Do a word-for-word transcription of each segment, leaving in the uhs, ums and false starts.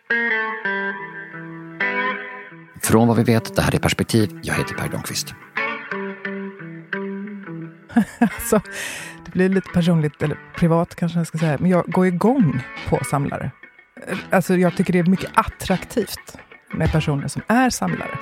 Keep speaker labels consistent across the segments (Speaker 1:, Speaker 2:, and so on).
Speaker 1: Från vad vi vet, det här är Perspektiv. Jag heter Per Lundqvist.
Speaker 2: Alltså, det blir lite personligt, eller privat kanske jag ska säga, men jag går igång på samlare. Alltså jag tycker det är mycket attraktivt med personer som är samlare.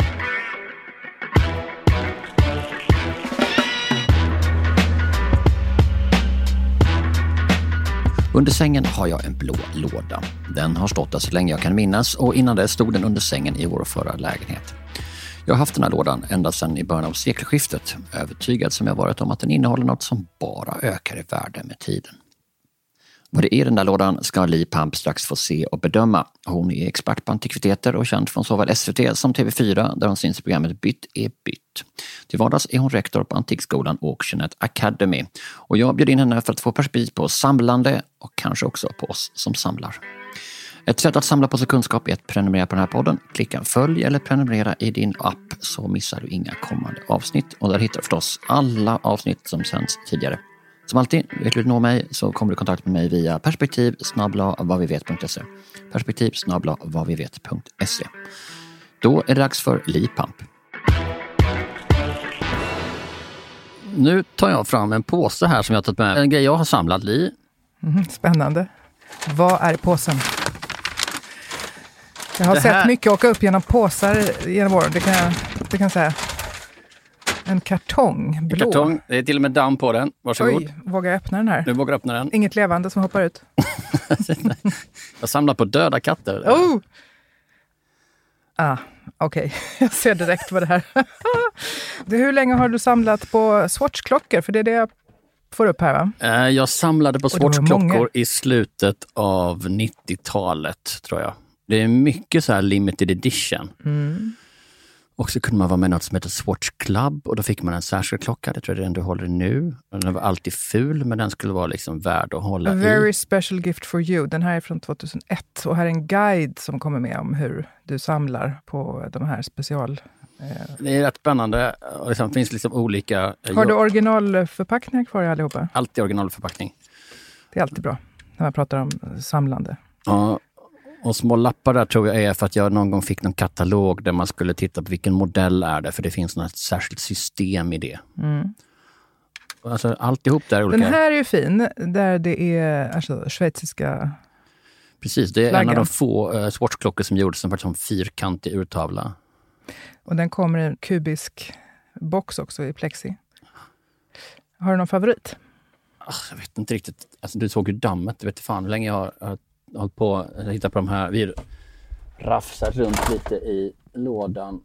Speaker 1: Under sängen har jag en blå låda. Den har stått där så länge jag kan minnas och innan det stod den under sängen i vår förra lägenhet. Jag har haft den här lådan ända sedan i början av sekelskiftet, övertygad som jag varit om att den innehåller något som bara ökar i värde med tiden. Vad det är i den där lådan ska Li Pamp strax få se och bedöma. Hon är expert på antikviteter och känd från såväl S V T som T V fyra där hon syns i programmet Bytt är bytt. Till vardags är hon rektor på Antikskolan Auctioneet Academy. Och jag bjöd in henne för att få perspektiv på samlande och kanske också på oss som samlar. Ett sätt att samla på sig kunskap är att prenumerera på den här podden. Klicka följ eller prenumerera i din app så missar du inga kommande avsnitt. Och där hittar du förstås alla avsnitt som sänds tidigare. Som alltid, vill du nå mig så kommer du i kontakt med mig via perspektiv snabel-a vad vi vet punkt se. Perspektiv snabel-a vad vi vet punkt se. Då är det dags för Li Pamp. Nu tar jag fram en påse här som jag har tagit med. En grej jag har samlat, Li.
Speaker 2: Mm, spännande. Vad är i påsen? Jag har
Speaker 1: Det
Speaker 2: sett
Speaker 1: här...
Speaker 2: mycket åka upp genom påsar genom åren. Det kan jag, det kan jag säga. En kartong, blå.
Speaker 1: En kartong, det är till och med damm på den. Varsågod.
Speaker 2: Oj, vågar jag öppna den här?
Speaker 1: Nu vågar öppna den.
Speaker 2: Inget levande som hoppar ut.
Speaker 1: Jag samlar på döda katter.
Speaker 2: Oh! Ah, okej. Okay. Jag ser direkt vad det här det, hur länge har du samlat på Swatch-klockor? För det är det jag får upp här, va?
Speaker 1: Jag samlade på Swatch-klockor i slutet av nittiotalet, tror jag. Det är mycket så här limited edition.
Speaker 2: Mm.
Speaker 1: Och så kunde man vara med något som heter Swatch Club och då fick man en särskild klocka. Det tror jag är den du håller i nu. Den var alltid ful men den skulle vara liksom värd att hålla
Speaker 2: A
Speaker 1: i.
Speaker 2: very special gift for you. Den här är från tjugohundraett och här är en guide som kommer med om hur du samlar på de här special... Eh...
Speaker 1: Det är rätt spännande. Det finns liksom olika...
Speaker 2: Har du originalförpackningar kvar allihopa?
Speaker 1: Alltid originalförpackning.
Speaker 2: Det är alltid bra när man pratar om samlande.
Speaker 1: Ja. Och små lappar där tror jag är för att jag någon gång fick någon katalog där man skulle titta på vilken modell är det. För det finns något särskilt system i det.
Speaker 2: Mm.
Speaker 1: Alltså alltihop där är olika.
Speaker 2: Den här är ju fin. Där det är alltså, schweiziska
Speaker 1: Precis, det är
Speaker 2: flaggan.
Speaker 1: En av de få uh, Swatch-klockor som gjordes som faktiskt en fyrkantig urtavla.
Speaker 2: Och den kommer i en kubisk box också i plexi. Har du någon favorit?
Speaker 1: Oh, jag vet inte riktigt. Alltså, du såg ju dammet. Jag vet inte fan hur länge jag har... har hållit på att hitta på de här. Vi rafsar runt lite i lådan.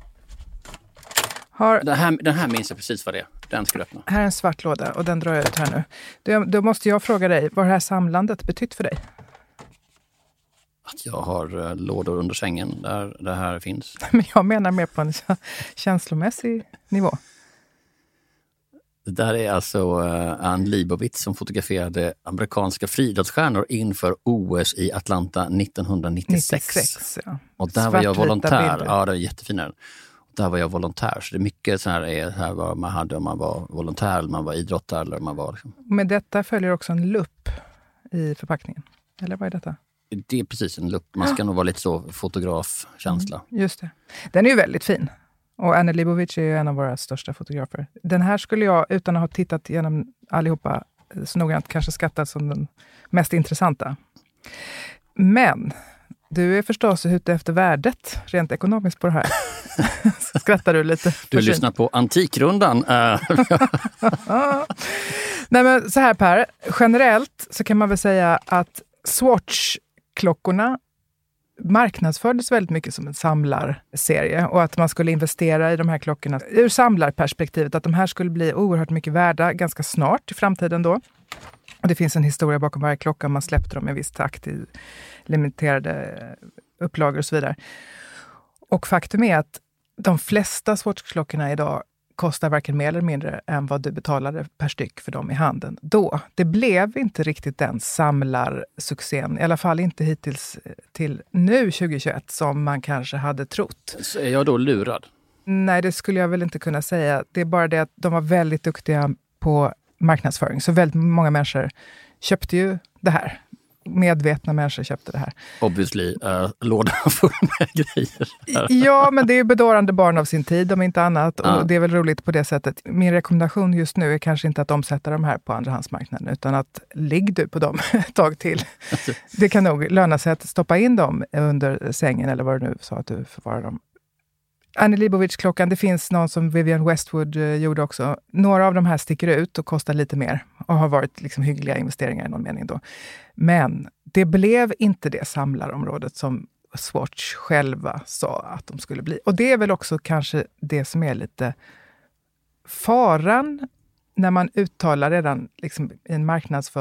Speaker 2: Har,
Speaker 1: den, här, den här minns jag precis vad det är. Den ska du öppna.
Speaker 2: Här är en svart låda och den drar jag ut här nu. Då, då måste jag fråga dig, vad har det här samlandet betytt för dig?
Speaker 1: Att jag har uh, lådor under sängen där det här finns.
Speaker 2: Men jag menar mer på en känslomässig nivå.
Speaker 1: Det där är alltså uh, Ann Leibovitz som fotograferade amerikanska friidrottsstjärnor inför O S i Atlanta nittonhundranittiosex.
Speaker 2: nittiosex, ja.
Speaker 1: Och där var jag volontär.
Speaker 2: Bilder.
Speaker 1: Ja, det är jättefina. Och där var jag volontär. Så det är mycket så här, är här vad man hade om man var volontär eller man var idrottare eller man var... Liksom.
Speaker 2: Med detta följer också en lupp i förpackningen. Eller vad är detta?
Speaker 1: Det är precis en lupp. Man ska nog vara lite så fotografkänsla.
Speaker 2: Mm, just det. Den är ju väldigt fin. Och Anne Leibovitz är ju en av våra största fotografer. Den här skulle jag, utan att ha tittat igenom allihopa, så noggrant kanske skattat som den mest intressanta. Men du är förstås ute efter värdet, rent ekonomiskt på det här. Så skrattar du lite.
Speaker 1: Du lyssnar på Antikrundan.
Speaker 2: Nej men så här Per, generellt så kan man väl säga att Swatch-klockorna marknadsfördes väldigt mycket som en samlarserie och att man skulle investera i de här klockorna ur samlarperspektivet, att de här skulle bli oerhört mycket värda ganska snart i framtiden då. Och det finns en historia bakom varje klocka, man släppte dem i viss takt i limiterade upplagor och så vidare. Och faktum är att de flesta Swatch-klockorna idag kostar varken mer eller mindre än vad du betalade per styck för dem i handen då. Det blev inte riktigt den samlarsuccén, i alla fall inte hittills till nu tjugohundratjugoett som man kanske hade trott.
Speaker 1: Så är jag då lurad?
Speaker 2: Nej, det skulle jag väl inte kunna säga. Det är bara det att de var väldigt duktiga på marknadsföring. Så väldigt många människor köpte ju det här. medvetna människor köpte det här.
Speaker 1: Obviously, uh, lådan full med grejer.
Speaker 2: Ja, men det är bedårande barn av sin tid, om inte annat.
Speaker 1: Ja.
Speaker 2: Och det är väl roligt på det sättet. Min rekommendation just nu är kanske inte att omsätta de här på andrahandsmarknaden, utan att ligg du på dem ett tag till. Det kan nog löna sig att stoppa in dem under sängen, eller vad du nu sa att du förvarar dem. Annie Leibovitz-klockan, det finns någon som Vivienne Westwood eh, gjorde också. Några av de här sticker ut och kostar lite mer och har varit liksom hyggliga investeringar i någon mening då. Men det blev inte det samlarområdet som Swatch själva sa att de skulle bli. Och det är väl också kanske det som är lite faran när man uttalar redan liksom i en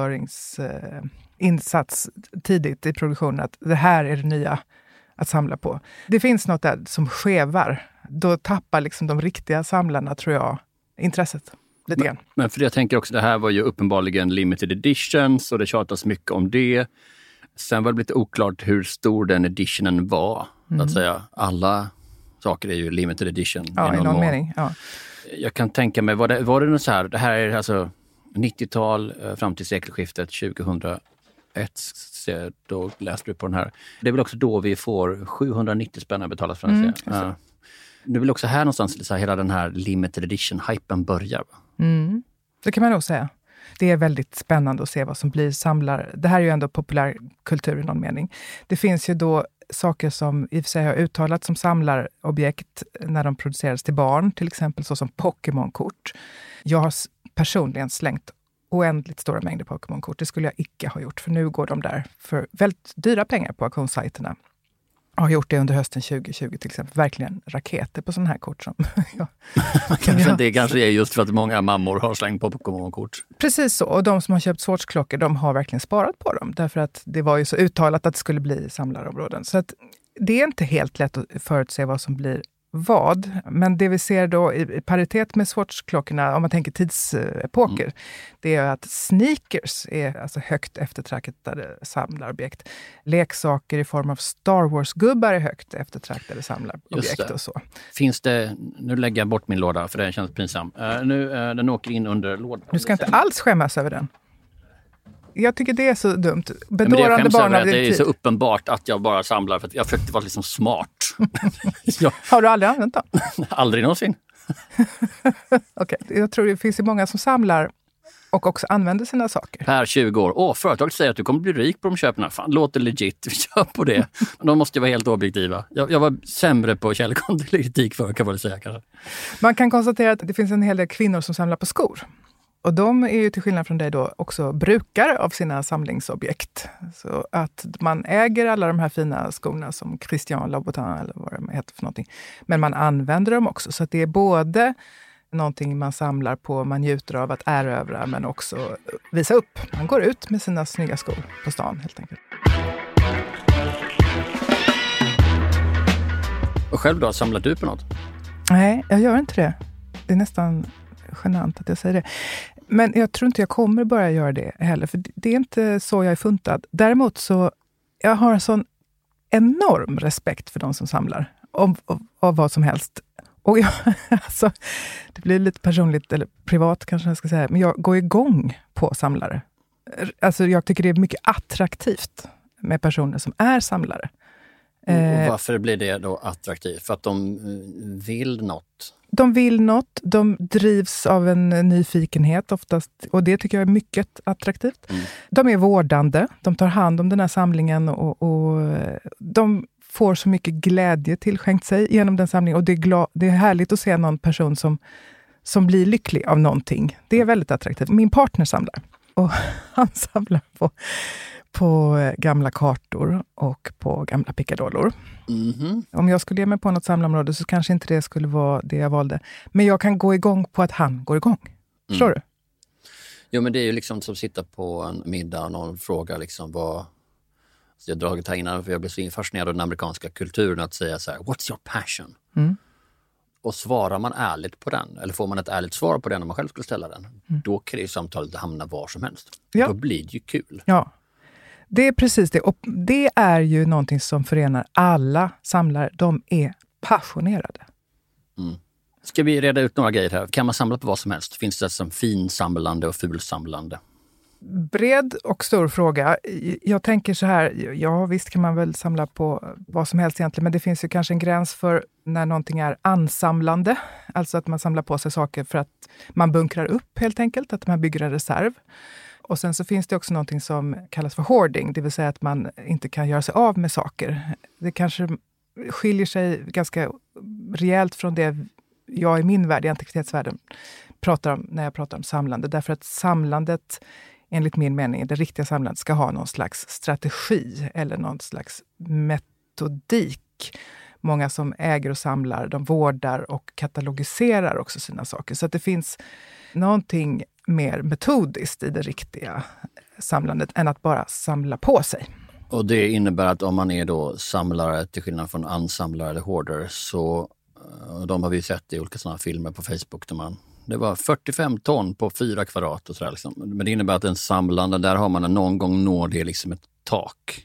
Speaker 2: marknadsföringsinsats eh, tidigt i produktionen att det här är det nya att samla på. Det finns något där som skevar. Då tappar liksom de riktiga samlarna, tror jag, intresset lite grann.
Speaker 1: Men, men för jag tänker också, det här var ju uppenbarligen limited editions och det tjatas mycket om det. Sen var det lite oklart hur stor den editionen var. Mm. Att säga, alla saker är ju limited edition.
Speaker 2: Ja, i någon, någon mening. Ja.
Speaker 1: Jag kan tänka mig, var det, var det något så här, det här är alltså nittiotal fram till sekelskiftet tjugohundraett, då läste du på den här. Det är väl också då vi får sjuhundranittio spänn betalas för den. Mm, ja. Det är väl också här någonstans så här, hela den här limited edition-hypen börjar. Va?
Speaker 2: Mm, det kan man nog säga. Det är väldigt spännande att se vad som blir samlar. Det här är ju ändå populärkultur i någon mening. Det finns ju då saker som i och för sig har uttalats som samlarobjekt när de produceras till barn, till exempel så som Pokémon-kort. Jag har personligen slängt oändligt stora mängder Pokémon-kort. Det skulle jag icke ha gjort, för nu går de där för väldigt dyra pengar på auktionssajterna. Jag har gjort det under hösten tjugo tjugo till exempel. Verkligen raketer på sådana här kort. Som ja.
Speaker 1: kanske ja. Det kanske är just för att många mammor har slängt på Pokémon-kort.
Speaker 2: Precis så. Och de som har köpt Swatch-klockor, de har verkligen sparat på dem. Därför att det var ju så uttalat att det skulle bli samlarområden. Så att det är inte helt lätt att förutse vad som blir vad. Men det vi ser då i paritet med Swatch-klockorna, om man tänker tidsepoker, mm. det är att sneakers är alltså högt eftertraktade samlarobjekt. Leksaker i form av Star Wars-gubbar är högt eftertraktade samlarobjekt och så.
Speaker 1: Finns det, nu lägger jag bort min låda för det känns pinsam. Uh, nu, uh, den åker in under lådan.
Speaker 2: Du ska inte alls skämmas över den. Jag tycker det är så dumt. Bedårande barn av din tid.
Speaker 1: Det är så uppenbart att jag bara samlar för att jag försökte vara liksom smart.
Speaker 2: ja. Har du aldrig använt dem?
Speaker 1: Aldrig någonsin.
Speaker 2: Okej, okay. Jag tror det finns ju många som samlar och också använder sina saker.
Speaker 1: Per tjugo år. Åh, företaget säger att du kommer bli rik på de köperna. Fan, låter legit. Vi kör på det. De måste ju vara helt objektiva. Jag, jag var sämre på källkritik för kan man väl säga kanske.
Speaker 2: Man kan konstatera att det finns en hel del kvinnor som samlar på skor. Och de är ju till skillnad från dig då också brukare av sina samlingsobjekt. Så att man äger alla de här fina skorna som Christian Louboutin eller vad det heter för någonting. Men man använder dem också. Så att det är både någonting man samlar på, man njuter av att erövra men också visa upp. Man går ut med sina snygga skor på stan helt enkelt.
Speaker 1: Och själv då, samlar du på något?
Speaker 2: Nej, jag gör inte det. Det är nästan genant att jag säger det. Men jag tror inte jag kommer börja göra det heller. För det är inte så jag är funtad. Däremot så jag har en sån enorm respekt för de som samlar. Av, av, av vad som helst. Och jag, alltså, det blir lite personligt eller privat kanske jag ska säga. Men jag går igång på samlare. Alltså jag tycker det är mycket attraktivt med personer som är samlare.
Speaker 1: Och varför blir det då attraktivt? För att de vill något?
Speaker 2: De vill något, de drivs av en nyfikenhet oftast, och det tycker jag är mycket attraktivt. Mm. De är vårdande, de tar hand om den här samlingen och, och de får så mycket glädje tillskänkt sig genom den samlingen. Och det är, glad, det är härligt att se någon person som, som blir lycklig av någonting. Det är väldigt attraktivt. Min partner samlar och han samlar på på gamla kartor och på gamla pickadollor. Mm-hmm. Om jag skulle ge mig på något samlarområde så kanske inte det skulle vara det jag valde. Men jag kan gå igång på att han går igång. Förstår mm. du?
Speaker 1: Jo, men det är ju liksom som att sitta på en middag och någon frågar liksom vad... Så jag har dragit här innan för jag blev så fascinerad av den amerikanska kulturen att säga så här, what's your passion? Mm. Och svarar man ärligt på den, eller får man ett ärligt svar på den om man själv skulle ställa den, mm. då kan det ju samtalet hamna var som helst. Ja. Då blir det ju kul.
Speaker 2: Ja. Det är precis det. Och det är ju någonting som förenar alla samlare. De är passionerade.
Speaker 1: Mm. Ska vi reda ut några grejer här? Kan man samla på vad som helst? Finns det som finsamlande och fulsamlande?
Speaker 2: bred och stor fråga. Jag tänker så här, ja visst kan man väl samla på vad som helst egentligen, men det finns ju kanske en gräns för när någonting är ansamlande. Alltså att man samlar på sig saker för att man bunkrar upp helt enkelt, att man bygger en reserv. Och sen så finns det också någonting som kallas för hoarding, det vill säga att man inte kan göra sig av med saker. Det kanske skiljer sig ganska rejält från det jag i min värld, i antikvitetsvärlden, pratar om när jag pratar om samlande. Därför att samlandet, enligt min mening, det riktiga samlandet ska ha någon slags strategi eller någon slags metodik. Många som äger och samlar, de vårdar och katalogiserar också sina saker. Så att det finns någonting mer metodiskt i det riktiga samlandet än att bara samla på sig.
Speaker 1: Och det innebär att om man är då samlare till skillnad från ansamlare eller hoarder, så de har vi sett i olika sådana filmer på Facebook där man, det var fyrtiofem ton på fyra kvadrat och sådär liksom. Men det innebär att en samlande, där har man någon gång når det liksom ett tak.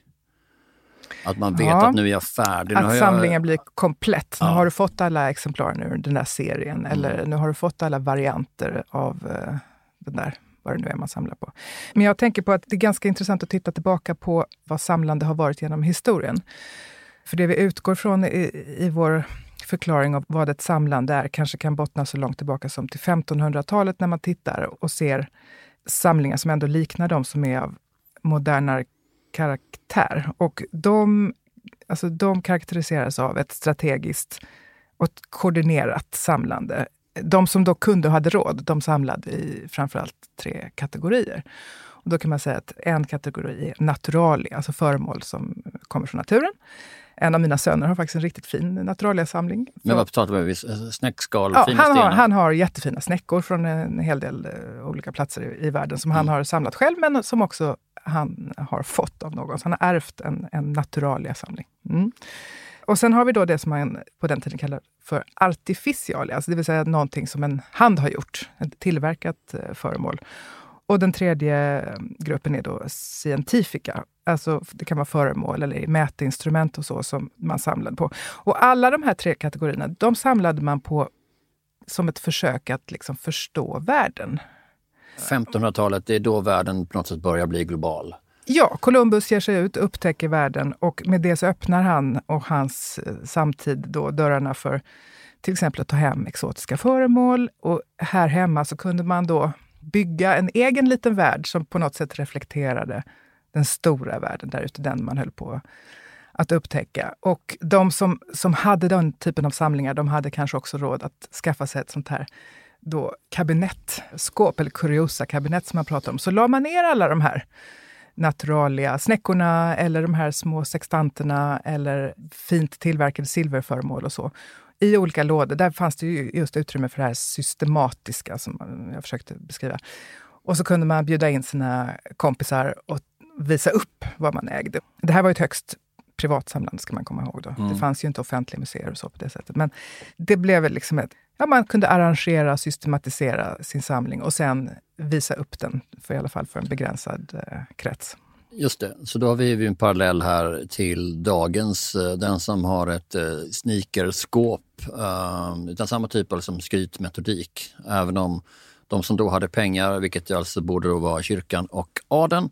Speaker 1: Att man vet ja, att nu är jag färdig.
Speaker 2: Att
Speaker 1: nu
Speaker 2: samlingen
Speaker 1: jag...
Speaker 2: blir komplett.
Speaker 1: Ja.
Speaker 2: Nu har du fått alla exemplar nu den där serien. Mm. Eller nu har du fått alla varianter av uh, den där, vad det nu är man samlar på. Men jag tänker på att det är ganska intressant att titta tillbaka på vad samlande har varit genom historien. För det vi utgår från i, i vår förklaring av vad ett samlande är kanske kan bottna så långt tillbaka som till femtonhundratalet när man tittar och ser samlingar som ändå liknar de som är av modernare karaktär. Och de, alltså de karaktäriseras av ett strategiskt och ett koordinerat samlande. De som då kunde och hade råd, de samlade i framförallt tre kategorier. Och då kan man säga att en kategori är naturalia, alltså föremål som kommer från naturen. En av mina söner har faktiskt en riktigt fin naturalia-samling.
Speaker 1: Men vad pratar vi om? Snäckskal,
Speaker 2: ja,
Speaker 1: fina
Speaker 2: han
Speaker 1: stenar?
Speaker 2: Har, han har jättefina snäckor från en hel del uh, olika platser i, i världen som mm. han har samlat själv, men som också han har fått av någon. Så han har ärvt en, en naturalia-samling. Mm. Och sen har vi då det som man på den tiden kallar för artificialia, alltså det vill säga någonting som en hand har gjort, ett tillverkat uh, föremål. Och den tredje gruppen är då scientifica. Alltså det kan vara föremål eller mätinstrument och så som man samlade på. Och alla de här tre kategorierna, de samlade man på som ett försök att liksom förstå världen.
Speaker 1: femtonhundratalet, det är då världen på något sätt börjar bli global.
Speaker 2: Ja, Columbus ger sig ut, upptäcker världen och med det så öppnar han och hans samtid då dörrarna för till exempel att ta hem exotiska föremål. Och här hemma så kunde man då bygga en egen liten värld som på något sätt reflekterade den stora världen där ute, den man höll på att upptäcka. Och de som, som hade den typen av samlingar, de hade kanske också råd att skaffa sig ett sånt här då kabinettskåp eller kuriosa-kabinett som man pratar om. Så la man ner alla de här naturalia snäckorna eller de här små sextanterna eller fint tillverkade silverföremål och så. I olika lådor, där fanns det ju just utrymme för det här systematiska som jag försökte beskriva. Och så kunde man bjuda in sina kompisar och visa upp vad man ägde. Det här var ju ett högst privatsamlande ska man komma ihåg då. Mm. Det fanns ju inte offentliga museer och så på det sättet. Men det blev väl liksom ett, ja man kunde arrangera, systematisera sin samling och sen visa upp den, för i alla fall för en begränsad eh, krets.
Speaker 1: Just det, så då har vi en parallell här till dagens, den som har ett eh, sneakerskåp, eh, utan samma typ av som skrytmetodik. Även om de som då hade pengar, vilket alltså borde då vara kyrkan och adeln,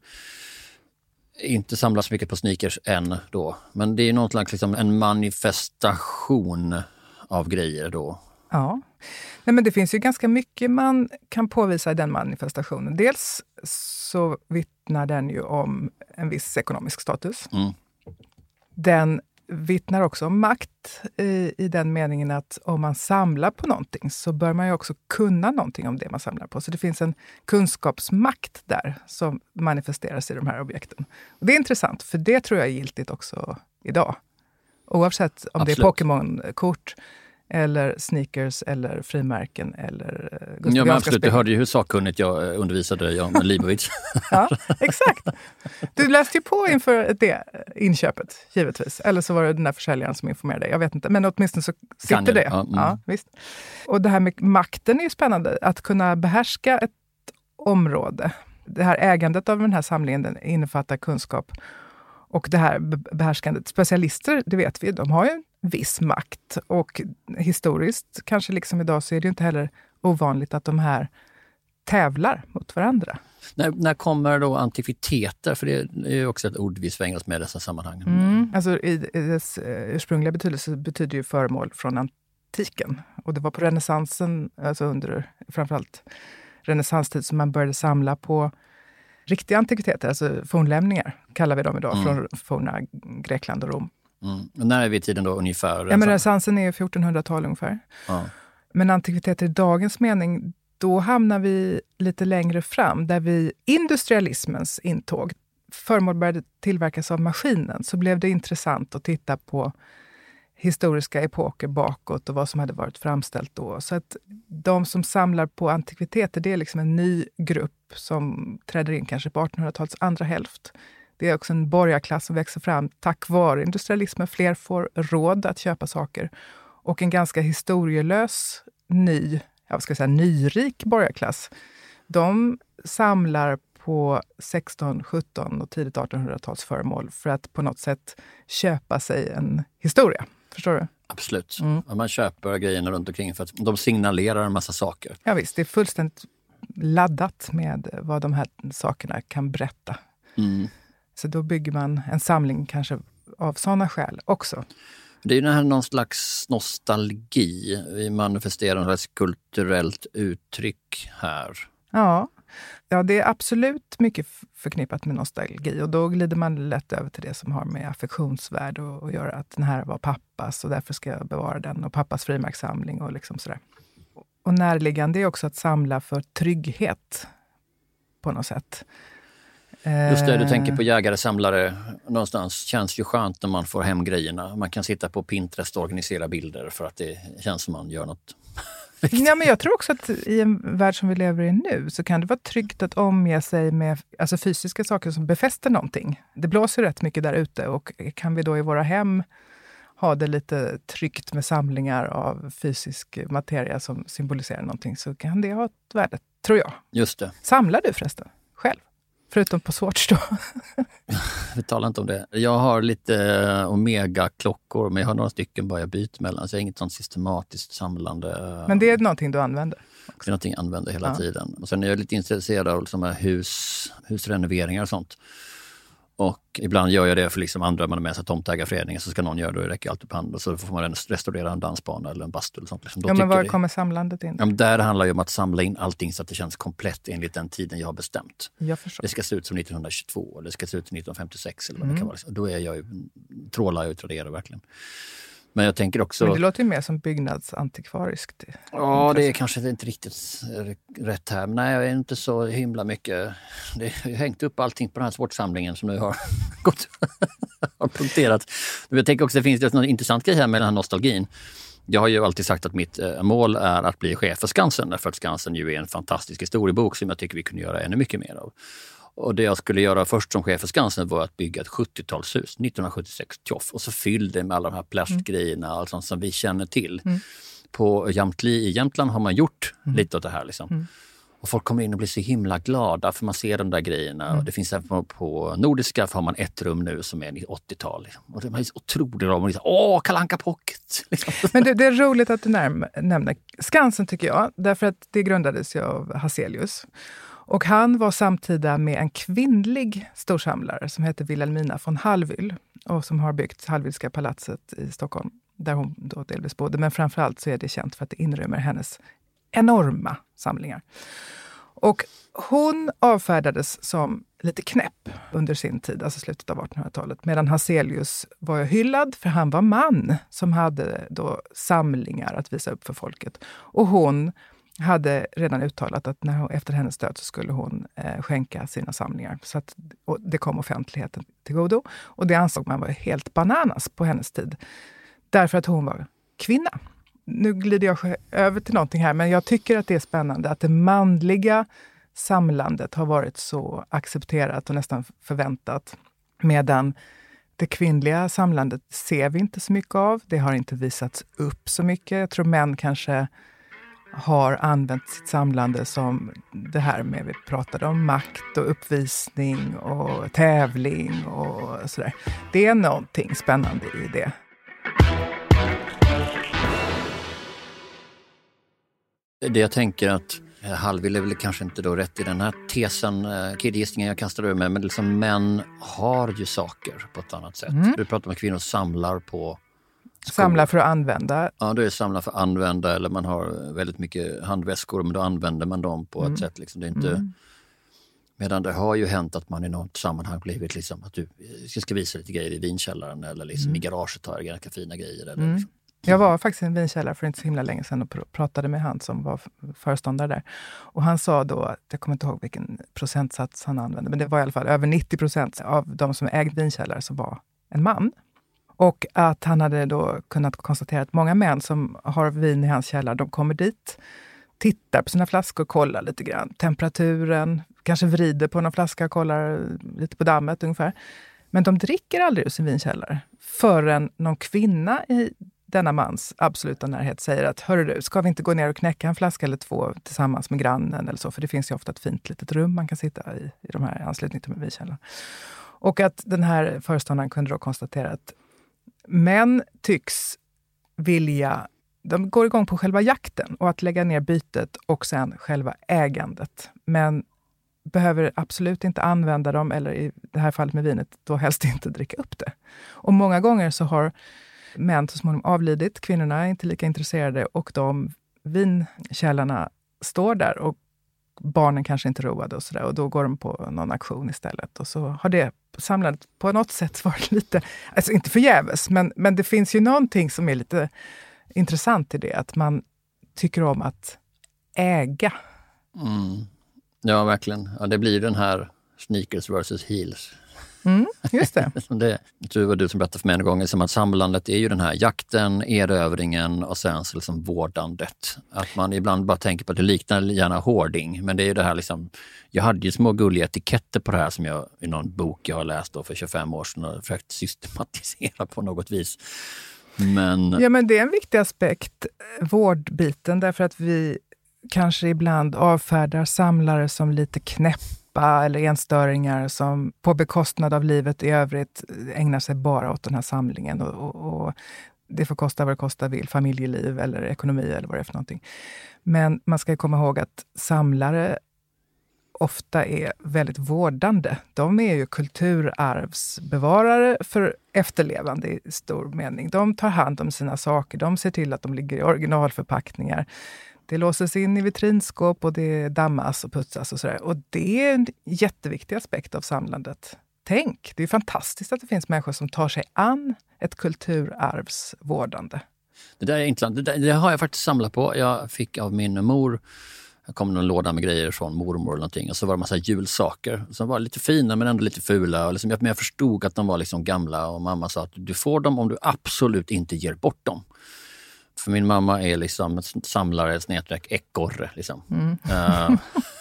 Speaker 1: inte samlas mycket på sneakers än då. Men det är något slags liksom en manifestation av grejer då.
Speaker 2: Ja, nej, men det finns ju ganska mycket man kan påvisa i den manifestationen. Dels så vittnar den ju om en viss ekonomisk status. Mm. Den vittnar också om makt i, i den meningen att om man samlar på någonting så bör man ju också kunna någonting om det man samlar på. Så det finns en kunskapsmakt där som manifesteras i de här objekten. Och det är intressant, för det tror jag är giltigt också idag. Oavsett om Absolut. Det är Pokémon-kort eller sneakers eller frimärken eller
Speaker 1: Gustav ja, men absolut, du hörde ju hur sakkunnigt jag undervisade dig om Leibovitz.
Speaker 2: Ja, exakt. Du läste ju på inför det inköpet, givetvis. Eller så var det den där försäljaren som informerade dig. Jag vet inte, men åtminstone så sitter det. Ja, mm. ja, visst. Och det här med makten är ju spännande. Att kunna behärska ett område. Det här ägandet av den här samlingen den innefattar kunskap. Och det här behärskandet, specialister, det vet vi, de har ju viss makt. Och historiskt, kanske liksom idag, så är det ju inte heller ovanligt att de här tävlar mot varandra.
Speaker 1: När, när kommer då antikviteter? För det är ju också ett ord vi svänger oss med i dessa sammanhang.
Speaker 2: Mm. Alltså i, i dess ursprungliga betydelse betyder ju föremål från antiken. Och det var på renässansen, alltså under framförallt renässanstid, som man började samla på riktiga antikviteter, alltså fornlämningar kallar vi dem idag, mm. från forna Grekland och Rom.
Speaker 1: Mm. Men när är vi i tiden då ungefär?
Speaker 2: Ja, men renässansen är fjortonhundratal ungefär.
Speaker 1: Ja.
Speaker 2: Men antikviteter i dagens mening, då hamnar vi lite längre fram, där vi industrialismens intåg. Föremål började tillverkas av maskinen, så blev det intressant att titta på historiska epoker bakåt och vad som hade varit framställt då. Så att de som samlar på antikviteter, det är liksom en ny grupp som träder in kanske på artonhundratalets andra hälft. Det är också en borgarklass som växer fram tack vare industrialismen. Fler får råd att köpa saker. Och en ganska historielös, ny, jag ska säga nyrik borgarklass. De samlar på sexton, sjutton och tidigt artonhundratals föremål för att på något sätt köpa sig en historia. Förstår du?
Speaker 1: Absolut.
Speaker 2: Mm.
Speaker 1: Man köper grejerna runt omkring för att de signalerar en massa saker.
Speaker 2: Ja visst, det är fullständigt laddat med vad de här sakerna kan berätta.
Speaker 1: Mm.
Speaker 2: Så då bygger man en samling kanske av sådana skäl också.
Speaker 1: Det är ju den här någon slags nostalgi. Vi manifesterar något slags kulturellt uttryck här.
Speaker 2: Ja. Ja, det är absolut mycket förknippat med nostalgi. Och då glider man lätt över till det som har med affektionsvärde och, och göra att den här var pappas och därför ska jag bevara den. Och pappas frimärkssamling och liksom sådär. Och närliggande är också att samla för trygghet på något sätt.
Speaker 1: Just det, du tänker på jägare, samlare någonstans. Känns ju skönt när man får hem grejerna. Man kan sitta på Pinterest och organisera bilder för att det känns som man gör något.
Speaker 2: Ja, men jag tror också att i en värld som vi lever i nu så kan det vara tryggt att omge sig med alltså fysiska saker som befäster någonting. Det blåser rätt mycket där ute och kan vi då i våra hem ha det lite tryggt med samlingar av fysisk materia som symboliserar någonting, så kan det ha ett värde, tror jag.
Speaker 1: Just det.
Speaker 2: Samlar du förresten själv? Förutom på Swatch då.
Speaker 1: Vi talar inte om det. Jag har lite Omega-klockor, men jag har några stycken bara jag byter mellan. Så jag har inget sånt systematiskt samlande.
Speaker 2: Men det är någonting du använder?
Speaker 1: Också. Det är någonting jag använder hela ja. tiden. Och sen är jag lite intresserad av liksom hus, husrenoveringar och sånt. Och ibland gör jag det för liksom andra, man är med sig tomtägarföreningen, så ska någon göra det, och det räcker allt upp hand. Och så får man restaurera en dansbana eller en bastu eller sånt. Liksom.
Speaker 2: Ja, men var
Speaker 1: det,
Speaker 2: kommer samlandet in?
Speaker 1: Ja, men där handlar det om att samla in allting så att det känns komplett enligt den tiden jag har bestämt.
Speaker 2: Jag förstår.
Speaker 1: Det ska se ut som nittonhundratjugotvå, eller det ska se ut som nittonhundrafemtiosex eller vad
Speaker 2: Mm.
Speaker 1: det kan vara. Då är jag ju, trålar jag och traderar verkligen. Men jag tänker också...
Speaker 2: Men det låter ju mer som byggnadsantikvariskt.
Speaker 1: Ja, det är kanske inte riktigt rätt här. Men nej, jag är inte så himla mycket... Det har hängt upp allting på den här sportsamlingen som nu har gått har punkterat. Jag tänker också att det finns något intressant grej här med den här nostalgin. Jag har ju alltid sagt att mitt mål är att bli chef för Skansen. Därför att Skansen ju är en fantastisk historiebok som jag tycker vi kunde göra ännu mycket mer av. Och det jag skulle göra först som chef för Skansen var att bygga ett sjuttiotalshus, nittonhundrasjuttiosex, tjoff. Och så fyllde det med alla de här plastgrejerna, mm. allt sånt som vi känner till. Mm. På Jämtli i Jämtland har man gjort mm. lite av det här. Liksom. Mm. Och folk kommer in och blir så himla glada för man ser de där grejerna. Mm. Och det finns även på, på Nordiska har man ett rum nu som är åttiotal. Liksom. Och det är så otroligt bra. Och liksom, åh, Kalle Anka Pocket! Liksom.
Speaker 2: Men det, det är roligt att du näm- nämner Skansen, tycker jag. Därför att det grundades ju av Hazelius. Och han var samtida med en kvinnlig storsamlare som heter Wilhelmina von Hallwyl och som har byggt Hallwylska palatset i Stockholm, där hon då delvis bodde. Men framförallt så är det känt för att det inrymmer hennes enorma samlingar. Och hon avfärdades som lite knäpp under sin tid, alltså slutet av artonhundratalet. Medan Hazelius var hyllad, för han var man som hade då samlingar att visa upp för folket. Och hon hade redan uttalat att när hon, efter hennes död så skulle hon eh, skänka sina samlingar. Så att, och det kom offentligheten till godo. Och det ansåg man var helt bananas på hennes tid. Därför att hon var kvinna. Nu glider jag över till någonting här, men jag tycker att det är spännande att det manliga samlandet har varit så accepterat och nästan förväntat. Medan det kvinnliga samlandet ser vi inte så mycket av. Det har inte visats upp så mycket. Jag tror män kanske har använt sitt samlande som det här med, vi pratade om makt och uppvisning och tävling och sådär. Det är någonting spännande i det.
Speaker 1: Det jag tänker att Hallwyl är väl kanske inte då rätt i den här tesen, killgissningen jag kastar ur med, men liksom män har ju saker på ett annat sätt. Mm. Du pratar om att kvinnor samlar på skor.
Speaker 2: Samlar för att använda.
Speaker 1: Ja, det är samlar för att använda, eller man har väldigt mycket handväskor, men då använder man dem på mm. ett sätt. Liksom. Det är inte... Mm. Medan det har ju hänt att man i något sammanhang blivit liksom att du ska visa lite grejer i vinkällaren eller liksom mm. i garaget har ganska fina grejer. Eller
Speaker 2: mm.
Speaker 1: liksom.
Speaker 2: Jag var faktiskt i en vinkällare för inte så himla länge sedan och pr- pratade med han som var föreståndare där. Och han sa då, att jag kommer inte ihåg vilken procentsats han använde, men det var i alla fall över nittio procent av de som ägde vinkällare som var en man. Och att han hade då kunnat konstatera att många män som har vin i hans källare, de kommer dit, tittar på sina flaskor, kollar lite grann temperaturen, kanske vrider på någon flaska och kollar lite på dammet ungefär. Men de dricker aldrig ur sin vinkällare förrän någon kvinna i denna mans absoluta närhet säger att hörru du, ska vi inte gå ner och knäcka en flaska eller två tillsammans med grannen eller så? För det finns ju ofta ett fint litet rum man kan sitta i, i de här anslutningarna till vinkällaren. Och att den här föreståndaren kunde då konstatera att män tycks vilja, de går igång på själva jakten och att lägga ner bytet och sen själva ägandet. Men behöver absolut inte använda dem, eller i det här fallet med vinet, då helst inte dricka upp det. Och många gånger så har män så småningom avlidit, kvinnorna är inte lika intresserade och de vinkällarna står där och barnen kanske inte roade och sådär. Och då går de på någon auktion istället. Och så har det samlat på något sätt varit lite, alltså inte förgäves, men, men det finns ju någonting som är lite intressant i det. Att man tycker om att äga.
Speaker 1: Mm. Ja, verkligen. Ja, det blir den här sneakers versus heels.
Speaker 2: Mm, just det.
Speaker 1: det det var du som berättade för mig en gång, som att samlandet är ju den här jakten, erövringen och sen så liksom vårdandet. Att man ibland bara tänker på att det liknar gärna hoarding, men det är ju det här liksom, jag hade ju små gulliga etiketter på det här som jag i någon bok jag har läst då för tjugofem år sedan och försökt systematisera på något vis. Men...
Speaker 2: Ja, men det är en viktig aspekt, vårdbiten, därför att vi kanske ibland avfärdar samlare som lite knäppa eller enstöringar som på bekostnad av livet i övrigt ägnar sig bara åt den här samlingen. Och, och, och det får kosta vad det kostar vill, familjeliv eller ekonomi eller vad det är för någonting. Men man ska komma ihåg att samlare ofta är väldigt vårdande. De är ju kulturarvsbevarare för efterlevande i stor mening. De tar hand om sina saker, de ser till att de ligger i originalförpackningar. Det låses in i vitrinskåp och det dammas och putsas och sådär. Och det är en jätteviktig aspekt av samlandet. Tänk, det är fantastiskt att det finns människor som tar sig an ett kulturarvsvårdande.
Speaker 1: Det där är intressant. Det, där, det har jag faktiskt samlat på. Jag fick av min mor, jag kom någon låda med grejer från mormor eller någonting. Och så var det en massa julsaker som var lite fina men ändå lite fula. Och liksom, men jag förstod att de var liksom gamla och mamma sa att du får dem om du absolut inte ger bort dem. För min mamma är liksom samlare, snedstreck, ekorre. Liksom. Mm. Uh,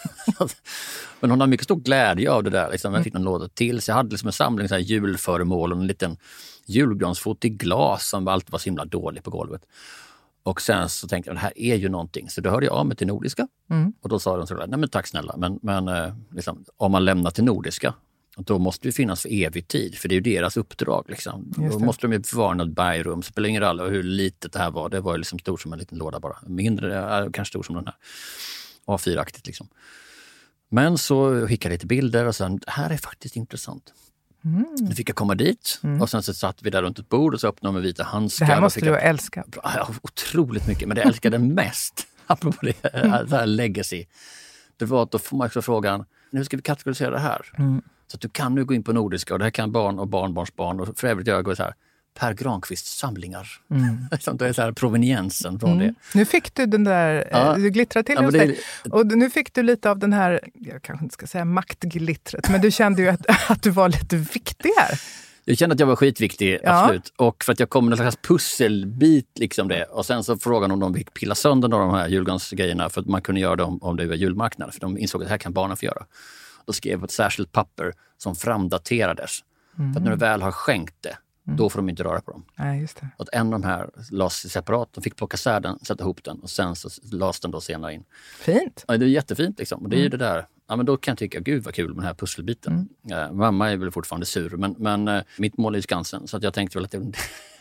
Speaker 1: men hon har mycket stor glädje av det där. Liksom. Jag fick en låda till. Så jag hade liksom en samling så här julföremål och en liten julgransfot i glas som alltid var så himla dålig på golvet. Och sen så tänkte jag, det här är ju någonting. Så då hörde jag av mig till Nordiska. Mm. Och då sa de så där, nej men tack snälla. Men, men liksom, om man lämnar till Nordiska, då måste det finnas för evig tid, för det är ju deras uppdrag. Liksom. Då måste de ju förvara något bergrum. Det spelar ingen roll hur litet det här var. Det var ju liksom stort som en liten låda bara. Mindre, kanske stor som den här. A fyra-aktigt liksom. Men så skickade jag lite bilder och sen, det här är faktiskt intressant. Mm. Nu fick jag komma dit mm. och sen så satt vi där runt ett bord och så öppnade de med vita handskar.
Speaker 2: Det här måste du
Speaker 1: jag,
Speaker 2: älska.
Speaker 1: Ja, otroligt mycket, men det jag älskade mest, apropå det här legacy, det var att då får man också frågan, hur ska vi kategorisera det här? Mm. Så att du kan nu gå in på Nordiska och det här kan barn och barnbarnsbarn och för övrigt jag går så här, Per Granqvists samlingar. Mm. Det är så här proveniensen från mm. det.
Speaker 2: Nu fick du den där, ja. Du glittrade till ja, det. Och nu fick du lite av den här, jag kanske inte ska säga maktglittret, men du kände ju att, att du var lite viktig här.
Speaker 1: Jag kände att jag var skitviktig, ja. Absolut. Och för att jag kom med en slags pusselbit liksom det. Och sen så frågade de om de fick pilla sönder de här julgransgrejerna för att man kunde göra dem om det var julmarknad. För de insåg att det här kan barnen få göra. Då skrev jag på ett särskilt papper som framdaterades. Mm. För att när du väl har skänkt det, mm. då får de inte röra på dem.
Speaker 2: Nej, just det.
Speaker 1: Att en av de här lades separat. De fick plocka isär den, sätta ihop den och sen så lades den då senare in.
Speaker 2: Fint.
Speaker 1: Ja, det är jättefint liksom. Och det är ju mm. det där. Ja, men då kan jag tycka, gud vad kul med den här pusselbiten. Mm. Uh, mamma är väl fortfarande sur, men, men uh, mitt mål är ju Skansen. Så att jag tänkte väl att jag,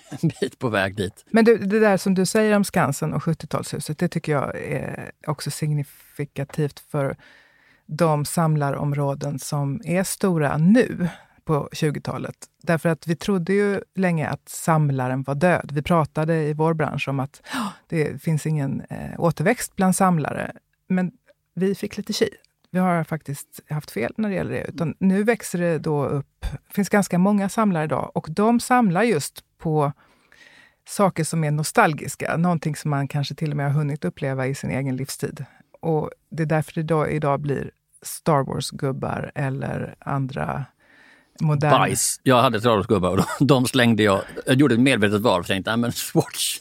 Speaker 1: en bit på väg dit.
Speaker 2: Men du, det där som du säger om Skansen och sjuttiotalshuset, det tycker jag är också signifikativt för de samlarområden som är stora nu på tjugotalet. Därför att vi trodde ju länge att samlaren var död. Vi pratade i vår bransch om att oh, det finns ingen eh, återväxt bland samlare. Men vi fick lite tji. Vi har faktiskt haft fel när det gäller det. Utan nu växer det då upp. Det finns ganska många samlare idag. Och de samlar just på saker som är nostalgiska. Någonting som man kanske till och med har hunnit uppleva i sin egen livstid. Och det är därför det idag, idag blir Star Wars-gubbar eller andra moderna...
Speaker 1: Bajs. Jag hade Star Wars-gubbar och de, de slängde jag. Jag gjorde ett medvetet val och tänkte, nej men Swatch.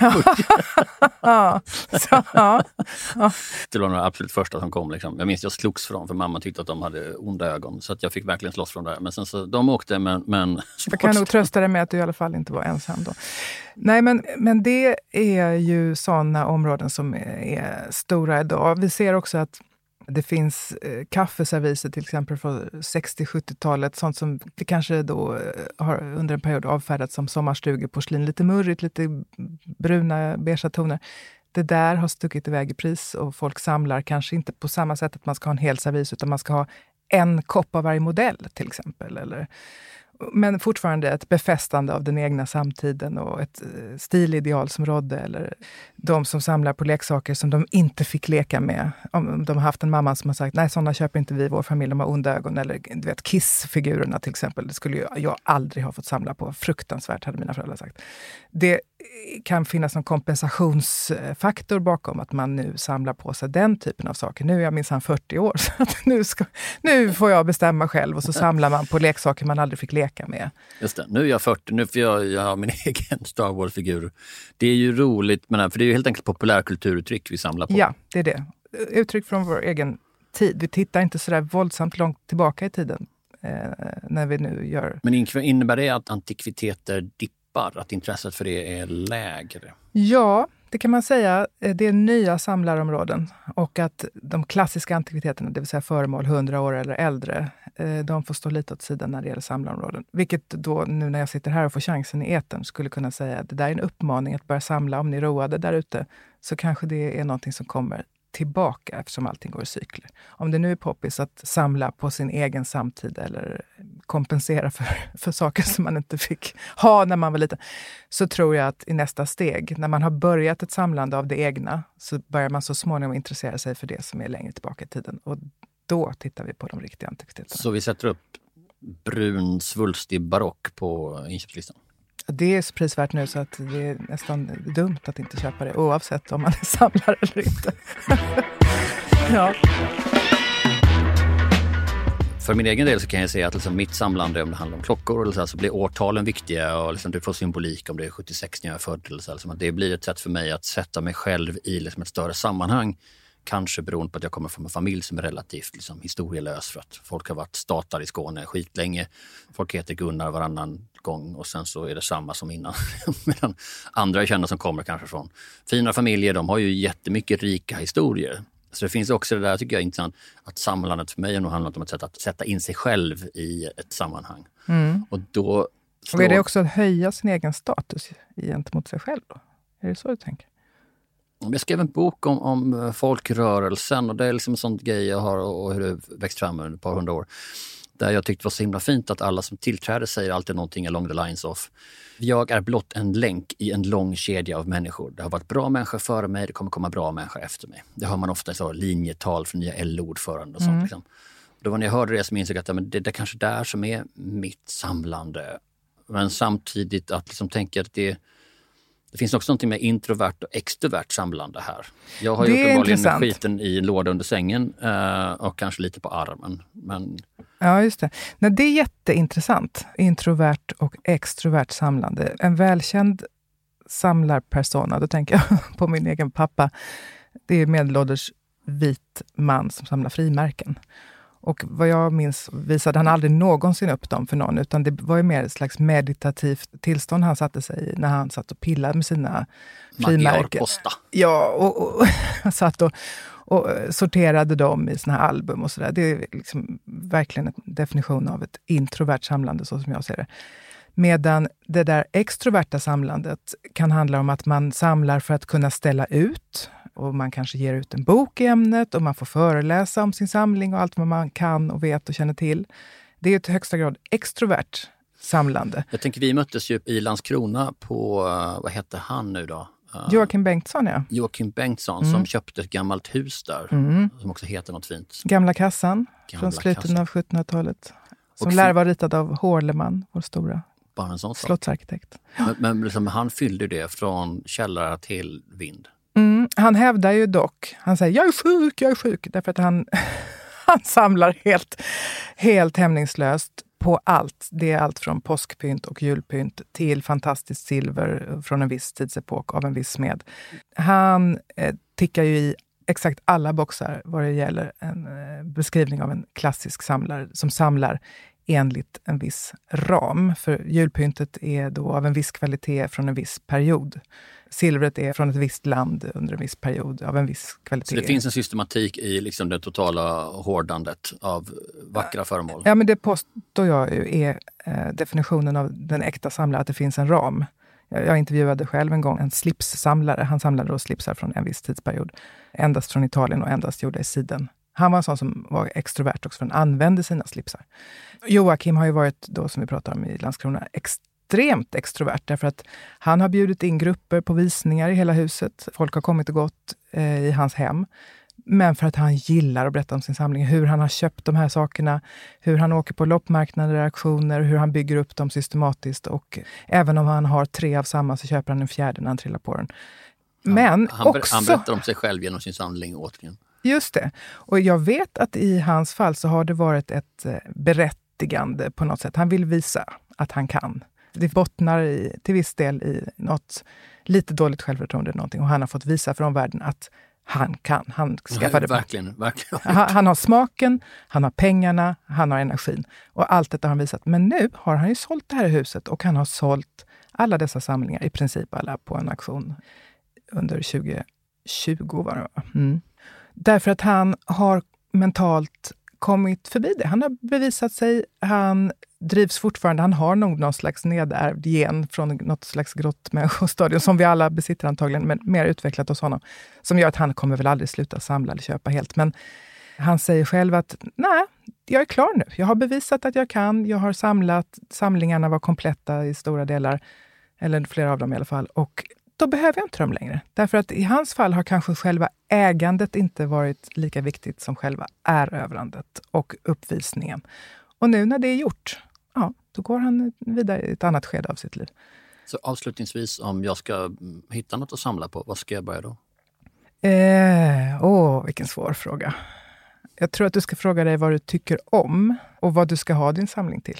Speaker 2: ja, så, ja, ja.
Speaker 1: Det var några absolut första som kom. Liksom. Jag minns jag slogs för dem för mamma tyckte att de hade onda ögon. Så att jag fick verkligen slåss från det. Men sen så, de åkte men... men
Speaker 2: jag kan nog trösta dig med att du i alla fall inte var ensam då. Nej, men, men det är ju sådana områden som är, är stora idag. Vi ser också att det finns eh, kaffeserviser till exempel från sextio-sjuttiotalet. Sånt som vi kanske då eh, har under en period avfärdat som sommarstugeporslin. Lite murrigt, lite bruna, beige toner. Det där har stuckit iväg i pris och folk samlar kanske inte på samma sätt att man ska ha en hel servis utan man ska ha en kopp av varje modell till exempel. Eller, men fortfarande ett befästande av den egna samtiden och ett stilideal som rådde. Eller de som samlar på leksaker som de inte fick leka med. Om de har haft en mamma som har sagt, nej sådana köper inte vi i vår familj, de har onda ögon. Eller du vet, Kiss-figurerna till exempel. Det skulle ju jag aldrig ha fått samla på. Fruktansvärt hade mina föräldrar sagt. Det kan finnas någon kompensationsfaktor bakom att man nu samlar på sig den typen av saker. Nu är jag minsann fyrtio år så att nu, ska, nu får jag bestämma själv och så samlar man på leksaker man aldrig fick leka med.
Speaker 1: Just det, nu är jag fyrtio, nu får jag, jag har min egen Star Wars-figur. Det är ju roligt, men för det är ju helt enkelt populärkulturuttryck vi samlar på.
Speaker 2: Ja, det är det. Uttryck från vår egen tid. Vi tittar inte så där våldsamt långt tillbaka i tiden eh, när vi nu gör...
Speaker 1: Men innebär det att antikviteter dippar, att intresset för det är lägre?
Speaker 2: Ja, det kan man säga. Det är nya samlarområden och att de klassiska antikviteterna, det vill säga föremål hundra år eller äldre, de får stå lite åt sidan när det gäller samlarområden. Vilket då, nu när jag sitter här och får chansen i etern, skulle kunna säga att det där är en uppmaning att börja samla. Om ni roade där ute så kanske det är någonting som kommer tillbaka eftersom allting går i cykler. Om det nu är poppis att samla på sin egen samtid eller kompensera för, för saker som man inte fick ha när man var liten, så tror jag att i nästa steg, när man har börjat ett samlande av det egna, så börjar man så småningom intressera sig för det som är längre tillbaka i tiden. Och då tittar vi på de riktiga antikviteterna.
Speaker 1: Så vi sätter upp brun svulstig barock på inköpslistan?
Speaker 2: Det är så prisvärt nu så att det är nästan dumt att inte köpa det, oavsett om man är samlare eller inte. Ja.
Speaker 1: För min egen del så kan jag säga att liksom mitt samlande, om det handlar om klockor eller så, här, så blir årtalen viktiga och liksom det får symbolik om det är sjuttiosex när jag är född. Eller så, alltså att det blir ett sätt för mig att sätta mig själv i liksom ett större sammanhang. Kanske beroende på att jag kommer från en familj som är relativt liksom, historielös för att folk har varit statar i Skåne skitlänge. Folk heter Gunnar varannan gång och sen så är det samma som innan. Medan andra jag känner som kommer kanske från fina familjer, de har ju jättemycket rika historier. Så det finns också det där, tycker jag är intressant, att samlandet för mig har nog handlat om ett sätt att sätta in sig själv i ett sammanhang.
Speaker 2: Mm.
Speaker 1: Och då...
Speaker 2: Och är det också att höja sin egen status gentemot sig själv då? Är det så du tänker?
Speaker 1: Jag skrev en bok om, om folkrörelsen och det är liksom en sån grej jag har och hur det växt fram under ett par hundra år. Där jag tyckte det var så himla fint att alla som tillträder säger alltid någonting along the lines of jag är blott en länk i en lång kedja av människor. Det har varit bra människor före mig, det kommer komma bra människor efter mig. Det har man ofta så linjetal för nya L O-ordförande och sånt. Mm. Liksom. Då var när jag hörde det som insåg att ja, men det, det är kanske där som är mitt samlande. Men samtidigt att liksom tänka att det Det finns också någonting med introvert och extrovert samlande här. Jag har ju uppenbarligen skiten i en låda under sängen eh, och kanske lite på armen. Men...
Speaker 2: Ja, just det. Nej, det är jätteintressant. Introvert och extrovert samlande. En välkänd samlarpersona, då tänker jag på min egen pappa. Det är medelålders vit man som samlar frimärken. Och vad jag minns visade han aldrig någonsin upp dem för någon, utan det var ju mer ett slags meditativt tillstånd han satte sig i när han satt och pillade med sina frimärken. Ja, och, och, och satt och, och sorterade dem i såna här album och sådär. Det är liksom verkligen en definition av ett introvert samlande så som jag ser det. Medan det där extroverta samlandet kan handla om att man samlar för att kunna ställa ut. Och man kanske ger ut en bok i ämnet och man får föreläsa om sin samling och allt vad man kan och vet och känner till. Det är ett högsta grad extrovert samlande.
Speaker 1: Jag tänker, vi möttes ju i Landskrona på, vad heter han nu då?
Speaker 2: Joakim Bengtsson, ja.
Speaker 1: Joakim Bengtsson mm. som köpte ett gammalt hus där, mm. som också heter något fint.
Speaker 2: Gamla kassan, Gamla från slutet kassan. Av sjuttonhundratalet. Som lär vara ritad av Hårleman, vår stora bara en sån slottsarkitekt.
Speaker 1: Men, men liksom, han fyllde det från källare till vind.
Speaker 2: Mm, han hävdar ju dock, han säger jag är sjuk, jag är sjuk. Därför att han, han samlar helt, helt hämningslöst på allt. Det är allt från påskpynt och julpynt till fantastiskt silver från en viss tidsepok av en viss smed. Han eh, tickar ju i exakt alla boxar vad det gäller en eh, beskrivning av en klassisk samlare som samlar enligt en viss ram. För julpyntet är då av en viss kvalitet från en viss period. Silvret är från ett visst land under en viss period av en viss kvalitet.
Speaker 1: Så det finns en systematik i liksom det totala hårdandet av vackra föremål?
Speaker 2: Ja, men det påstår jag ju är eh, definitionen av den äkta samlare, att det finns en ram. Jag, jag intervjuade själv en gång en slipssamlare. Han samlade då slipsar från en viss tidsperiod. Endast från Italien och endast gjorda i siden. Han var en sån som var extrovert också, för han använde sina slipsar. Joakim har ju varit, då som vi pratar om i Landskrona, extremt extrovert. Därför att han har bjudit in grupper på visningar i hela huset. Folk har kommit och gått eh, i hans hem. Men för att han gillar att berätta om sin samling. Hur han har köpt de här sakerna. Hur han åker på loppmarknader, auktioner. Hur han bygger upp dem systematiskt. Och även om han har tre av samma så köper han en fjärde när han trillar på den. Men
Speaker 1: han, han,
Speaker 2: också...
Speaker 1: han berättar om sig själv genom sin samling återigen.
Speaker 2: Just det. Och jag vet att i hans fall så har det varit ett berättigande på något sätt. Han vill visa att han kan. Det bottnar i, till viss del i något lite dåligt självförtroende eller någonting. Och han har fått visa för omvärlden att han kan. Han skaffade
Speaker 1: ja, verkligen, verkligen.
Speaker 2: Han, han har smaken, han har pengarna, han har energin. Och allt detta har han visat. Men nu har han ju sålt det här huset och han har sålt alla dessa samlingar, i princip alla, på en auktion under tjugo tjugo var det, va? Mm. Därför att han har mentalt kommit förbi det. Han har bevisat sig, han drivs fortfarande, han har nog någon slags nedärvd gen från något slags grottmänniskostadium som vi alla besitter antagligen, men mer utvecklat hos honom. Som gör att han kommer väl aldrig sluta samla eller köpa helt. Men han säger själv att nej, jag är klar nu. Jag har bevisat att jag kan, jag har samlat, samlingarna var kompletta i stora delar, eller flera av dem i alla fall, och då behöver jag inte dem längre. Därför att i hans fall har kanske själva ägandet inte varit lika viktigt som själva erövrandet och uppvisningen. Och nu när det är gjort, ja, då går han vidare i ett annat skede av sitt liv.
Speaker 1: Så avslutningsvis, om jag ska hitta något att samla på, vad ska jag börja då?
Speaker 2: Åh, eh, oh, vilken svår fråga. Jag tror att du ska fråga dig vad du tycker om och vad du ska ha din samling till.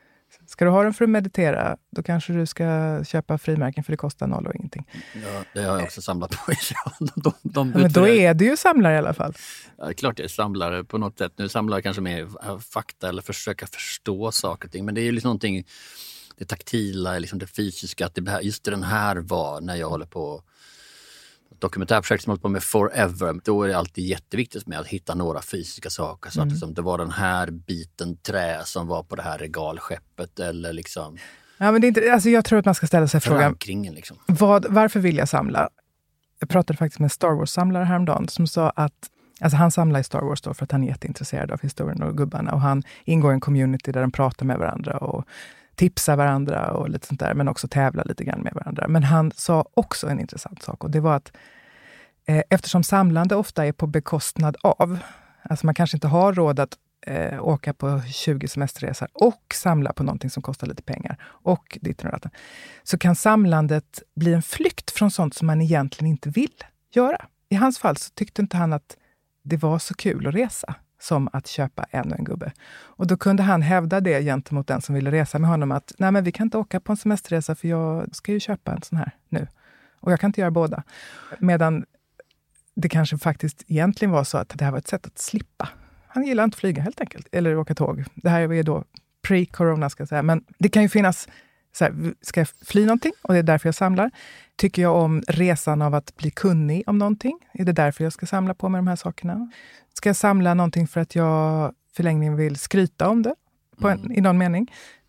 Speaker 2: Ska du ha den för att meditera, då kanske du ska köpa frimärken för det kostar noll och ingenting.
Speaker 1: Ja, det har jag också samlat på. de, de
Speaker 2: ja, men då är du ju samlare i alla fall.
Speaker 1: Ja, klart jag är samlare på något sätt. Nu samlar jag kanske mer fakta eller försöka förstå saker och ting. Men det är ju liksom någonting, det taktila, liksom det fysiska. Att det, just den här var när jag håller på dokumentärprojekt som håller på med Forever, då är det alltid jätteviktigt med att hitta några fysiska saker. Så mm. att liksom, det var den här biten trä som var på det här regalskeppet eller liksom...
Speaker 2: Ja, men det är inte, alltså jag tror att man ska ställa sig frågan,
Speaker 1: liksom.
Speaker 2: vad, varför vill jag samla? Jag pratade faktiskt med en Star Wars-samlare häromdagen som sa att alltså han samlar i Star Wars då för att han är jätteintresserad av historien och gubbarna. Och han ingår i en community där de pratar med varandra och tipsar varandra och lite sånt där, men också tävlar lite grann med varandra. Men han sa också en intressant sak, och det var att eh, eftersom samlande ofta är på bekostnad av, alltså man kanske inte har råd att eh, åka på tjugo semesterresor och samla på någonting som kostar lite pengar och ditt och datten, så kan samlandet bli en flykt från sånt som man egentligen inte vill göra. I hans fall så tyckte inte han att det var så kul att resa som att köpa ännu en gubbe. Och då kunde han hävda det gentemot den som ville resa med honom att nej, men vi kan inte åka på en semesterresa för jag ska ju köpa en sån här nu. Och jag kan inte göra båda. Medan det kanske faktiskt egentligen var så att det här var ett sätt att slippa. Han gillar inte flyga helt enkelt. Eller åka tåg. Det här är då pre-corona ska jag säga. Men det kan ju finnas så här, ska jag fly någonting? Och det är därför jag samlar. Tycker jag om resan av att bli kunnig om någonting? Är det därför jag ska samla på mig de här sakerna? Ska jag samla någonting för att jag förlängningen vill skryta om det? På en, mm. i någon mening?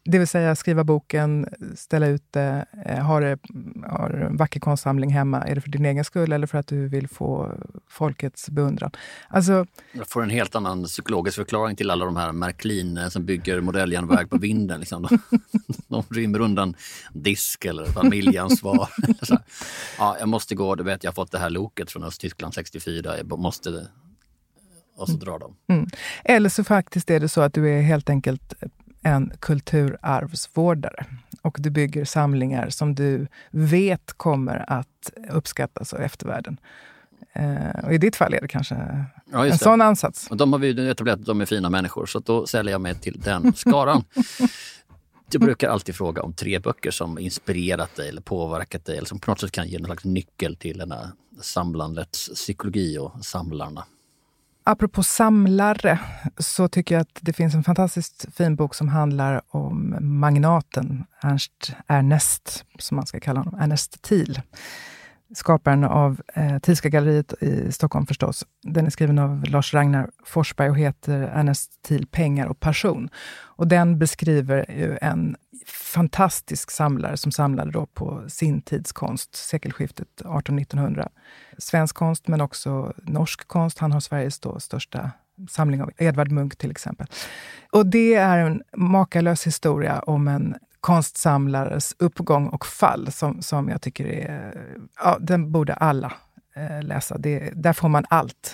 Speaker 2: Det vill säga skriva boken, ställa ut det, ha, det, ha en vacker konstsamling hemma. Är det för din egen skull eller för att du vill få folkets beundran? Alltså,
Speaker 1: jag får en helt annan psykologisk förklaring till alla de här Märklin som bygger modelljärnväg på vinden. Liksom. De, de rymmer undan disk eller familjeansvar. Så här, ja, jag måste gå, du vet jag har fått det här loket från Östtyskland sextiofyra. Jag måste... Och så drar de.
Speaker 2: Mm. Eller så faktiskt är det så att du är helt enkelt en kulturarvsvårdare. Och du bygger samlingar som du vet kommer att uppskattas av eftervärlden. Eh, och i ditt fall är det kanske ja, en sån ansats.
Speaker 1: Och de har vi etablerat att de är fina människor, så då säljer jag mig till den skaran. Jag brukar alltid fråga om tre böcker som inspirerat dig eller påverkat dig eller som på något sätt kan ge en slags nyckel till den här samlandets psykologi och samlarna.
Speaker 2: Apropå samlare så tycker jag att det finns en fantastiskt fin bok som handlar om magnaten Ernst Ernest, som man ska kalla honom, Ernest Thiel. Skaparen av eh, Thielska galleriet i Stockholm förstås. Den är skriven av Lars Ragnar Forsberg och heter Ernest Thiel, pengar och passion. Och den beskriver ju en fantastisk samlare som samlade då på sin tids konst, sekelskiftet arton nittonhundra. Svensk konst men också norsk konst. Han har Sveriges då största samling av Edvard Munch till exempel. Och det är en makalös historia om en konstsamlares uppgång och fall som, som jag tycker är, ja, den borde alla eh, läsa. Det, där får man allt.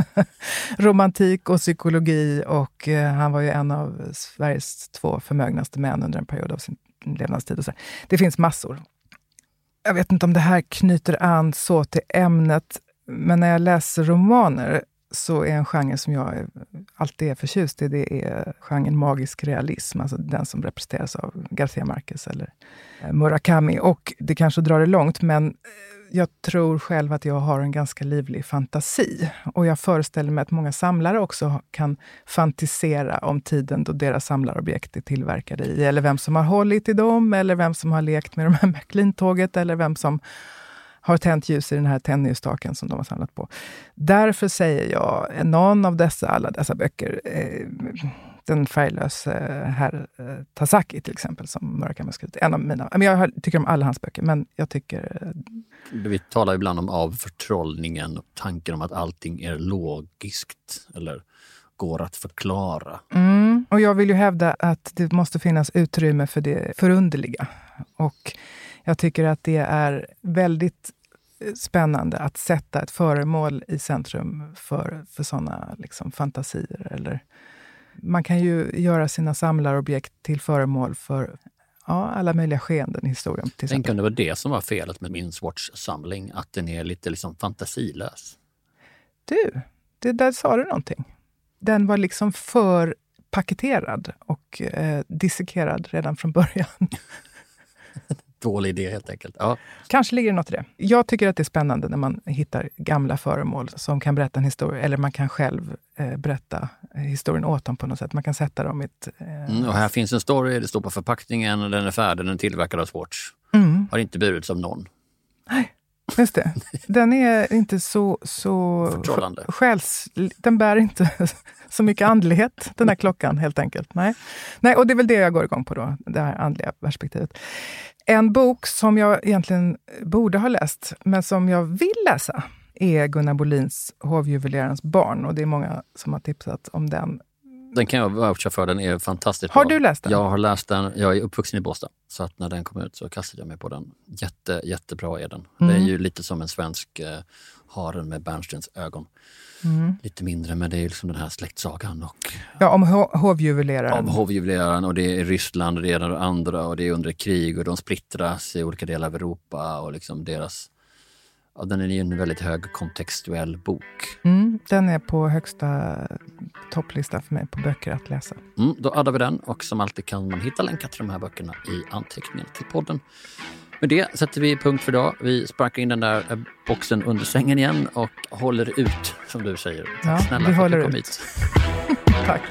Speaker 2: Romantik och psykologi och eh, han var ju en av Sveriges två förmögnaste män under en period av sin levnadstid. Och så. Det finns massor. Jag vet inte om det här knyter an så till ämnet, men när jag läser romaner så är en genre som jag alltid är förtjust i, det är genren magisk realism, alltså den som representeras av García Márquez eller Murakami. Och det kanske drar det långt, men jag tror själv att jag har en ganska livlig fantasi. Och jag föreställer mig att många samlare också kan fantisera om tiden då deras samlarobjekt är tillverkade i, eller vem som har hållit i dem, eller vem som har lekt med de här Märklintåget, eller vem som har tänt ljus i den här tändljusstaken som de har samlat på. Därför säger jag, någon av dessa, alla dessa böcker, eh, den färglöse herr eh, Tasaki till exempel, som Murakami har skrivit, en av mina, jag tycker om alla hans böcker, men jag tycker... Eh,
Speaker 1: Vi talar ibland om avförtrollningen och tanken om att allting är logiskt eller går att förklara.
Speaker 2: Mm, och jag vill ju hävda att det måste finnas utrymme för det förunderliga. Och jag tycker att det är väldigt spännande att sätta ett föremål i centrum för, för sådana liksom fantasier. Eller, man kan ju göra sina samlarobjekt till föremål för ja, alla möjliga skeenden i historien.
Speaker 1: Tänk om det var det som var felet med min Swatch-samling, att den är lite liksom fantasilös.
Speaker 2: Du, det där sa du någonting. Den var liksom för paketerad och eh, dissekerad redan från början.
Speaker 1: Dålig idé helt enkelt. Ja.
Speaker 2: Kanske ligger det något i det. Jag tycker att det är spännande när man hittar gamla föremål som kan berätta en historia. Eller man kan själv eh, berätta historien åt dem på något sätt. Man kan sätta dem i ett... Eh...
Speaker 1: Mm, och här finns en story, det står på förpackningen, den är färdig, den är tillverkad av Swatch.
Speaker 2: Mm.
Speaker 1: Har inte burits av någon.
Speaker 2: Nej, just det. Den är inte så... så
Speaker 1: förtrollande.
Speaker 2: Själs, den bär inte så mycket andlighet, den här klockan helt enkelt. Nej. Nej, och det är väl det jag går igång på då, det här andliga perspektivet. En bok som jag egentligen borde ha läst, men som jag vill läsa, är Gunnar Bolins Hovjuvelerarens barn. Och det är många som har tipsat om den.
Speaker 1: Den kan jag voucha för, den är fantastiskt
Speaker 2: bra. Har
Speaker 1: bra.
Speaker 2: du läst den?
Speaker 1: Jag har läst den, jag är uppvuxen i Båstad. Så att när den kom ut så kastade jag mig på den. Jätte, jättebra är den. Mm. Det är ju lite som en svensk eh, haren med Bernsteins ögon. Mm. Lite mindre, men det är liksom den här släktsagan. Och,
Speaker 2: ja, om ho- hovjuveleraren.
Speaker 1: Om hovjuveleraren, och det är Ryssland och det är det andra och det är under krig och de splittras i olika delar av Europa och liksom deras... Ja, den är ju en väldigt hög kontextuell bok.
Speaker 2: Mm, den är på högsta topplista för mig på böcker att läsa.
Speaker 1: Mm, då addar vi den, och som alltid kan man hitta länkar till de här böckerna i anteckningen till podden. Med det sätter vi punkt för idag. Vi sparkar in den där boxen under sängen igen och håller ut, som du säger.
Speaker 2: Ja,
Speaker 1: snälla
Speaker 2: vi
Speaker 1: för
Speaker 2: håller
Speaker 1: att du kom
Speaker 2: ut.
Speaker 1: hit.
Speaker 2: Tack.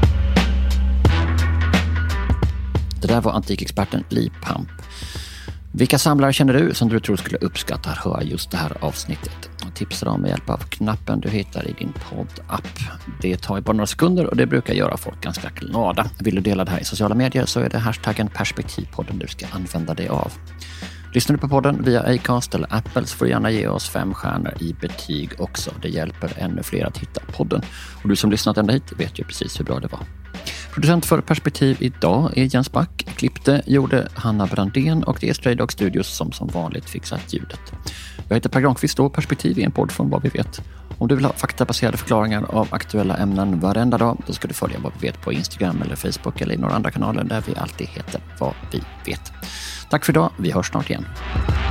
Speaker 1: Det där var antikexperten Li Pamp. Vilka samlare känner du som du tror skulle uppskatta att höra just det här avsnittet? Tipsa dem med hjälp av knappen du hittar i din poddapp. Det tar bara några sekunder och det brukar göra folk ganska glada. Vill du dela det här i sociala medier så är det hashtaggen Perspektivpodden du ska använda dig av. Lyssnar du på podden via Acast eller Apple så får du gärna ge oss fem stjärnor i betyg också. Det hjälper ännu fler att hitta podden. Och du som lyssnat ända hit vet ju precis hur bra det var. Producent för Perspektiv idag är Jens Back. Klippte gjorde Hanna Brandén och det är Stray Dog Studios som som vanligt fixat ljudet. Jag heter Per Granqvist och Perspektiv är en podd från Vad vi vet. Om du vill ha faktabaserade förklaringar av aktuella ämnen varenda dag, då ska du följa Vad vi vet på Instagram eller Facebook eller i några andra kanaler där vi alltid heter Vad vi vet. Tack för idag, vi hörs snart igen.